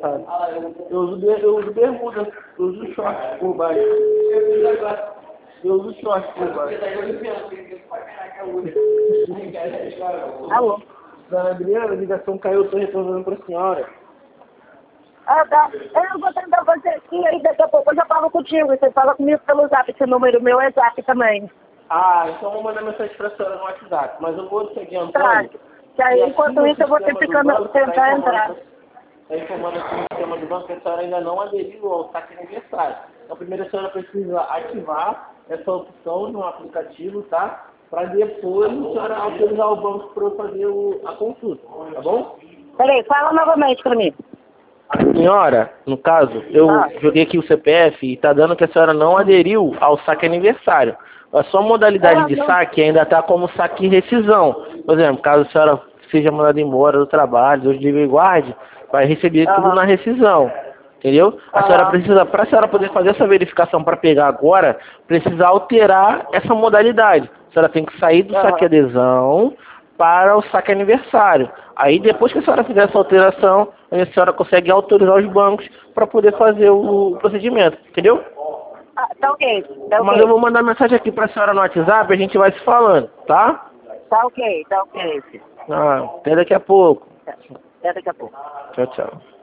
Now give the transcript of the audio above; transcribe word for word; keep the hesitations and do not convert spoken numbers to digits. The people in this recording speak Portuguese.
engraçado. Eu uso, ber- eu uso bermuda, eu uso short por baixo. Eu uso short por baixo. Alô? Dona Adriana, a ligação caiu, eu tô retornando pra senhora. Ah, tá. Eu vou tentar fazer aqui, aí daqui a pouco eu já falo contigo. Você fala comigo pelo zap, esse número meu é zap também. Ah, então eu vou mandar mensagem pra senhora no WhatsApp, mas eu vou seguir Tá. Antônio. Que aí, E aqui enquanto no isso, eu vou sistema do tentando, banco, tá tentar entrar. informando, tá informando aqui no sistema do banco que a senhora ainda não aderiu ao saque aniversário. Então primeiro a senhora precisa ativar essa opção no aplicativo, tá? Para depois a senhora autorizar o banco para eu fazer o, a consulta, tá bom? Peraí, fala novamente pra mim. Senhora, no caso, eu Ah. joguei aqui o C P F e tá dando que a senhora não aderiu ao saque aniversário. A sua modalidade Ah, de não. saque ainda está como saque rescisão. Por exemplo, caso a senhora seja mandada embora do trabalho, Deus livre e guarde, vai receber tudo Aham. na rescisão. Entendeu? A Aham. senhora precisa, para a senhora poder fazer essa verificação para pegar agora, precisa alterar essa modalidade. A senhora tem que sair do Aham. saque adesão para o saque aniversário. Aí depois que a senhora fizer essa alteração, a senhora consegue autorizar os bancos para poder fazer o procedimento, entendeu? Ah, tá ok, tá ok. Mas eu vou mandar mensagem aqui para a senhora no WhatsApp e a gente vai se falando, tá? Tá ok, tá ok. Ah, até daqui a pouco. Até daqui a pouco. Tchau, tchau.